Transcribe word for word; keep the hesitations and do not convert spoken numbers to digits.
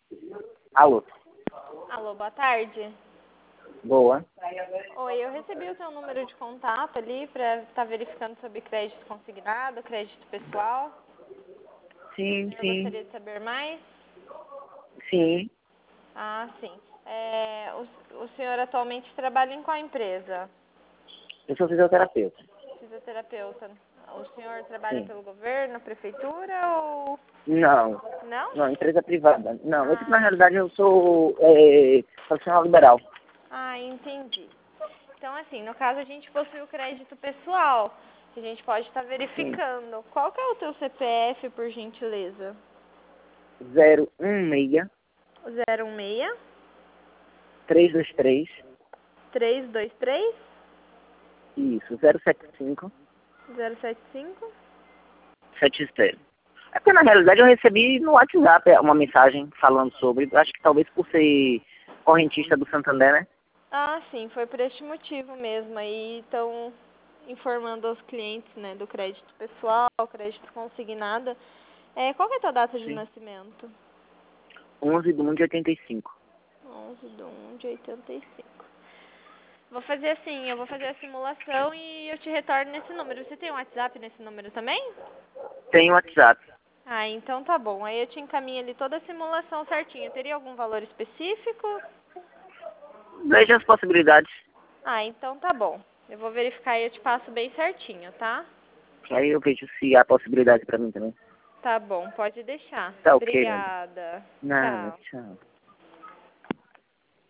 Alô? Alô, boa tarde. Boa. Oi, eu recebi o seu número de contato ali para estar verificando sobre crédito consignado, crédito pessoal. Sim, Eu sim, gostaria de saber mais. sim. Ah, sim. É, o, o senhor atualmente trabalha em qual empresa? Eu sou fisioterapeuta. Fisioterapeuta. O senhor trabalha Sim. pelo governo, prefeitura ou... Não, Não? não, empresa privada. Não, eu, na Ah, realidade eu sou é, profissional liberal. ah, entendi. Então, assim, no caso a gente possui o crédito pessoal, que a gente pode estar Sim. verificando. Qual que é o teu C P F, por gentileza? zero um seis, zero um seis, três dois três, três dois três, isso, zero sete cinco, zero sete cinco. sete zero. É porque na realidade eu recebi no WhatsApp uma mensagem falando sobre, acho que talvez por ser correntista do Santander, né? Ah, sim, foi por este motivo mesmo. Aí estão informando aos clientes, né, do crédito pessoal, crédito consignado. É, qual que é a tua data de Sim. nascimento? onze de um de oitenta e cinco. onze de um de oitenta e cinco. Vou fazer assim, eu vou fazer a simulação e eu te retorno nesse número. Você tem um WhatsApp nesse número também? Tem WhatsApp. Ah, então tá bom. Aí eu te encaminho ali toda a simulação certinha. Teria algum valor específico? Veja as possibilidades. Ah, então tá bom. Eu vou verificar e eu te passo bem certinho, tá? Aí eu vejo se há possibilidade pra mim também. Tá bom, pode deixar. Tá ok, Nanda. Obrigada. Nada, Tchau. tchau.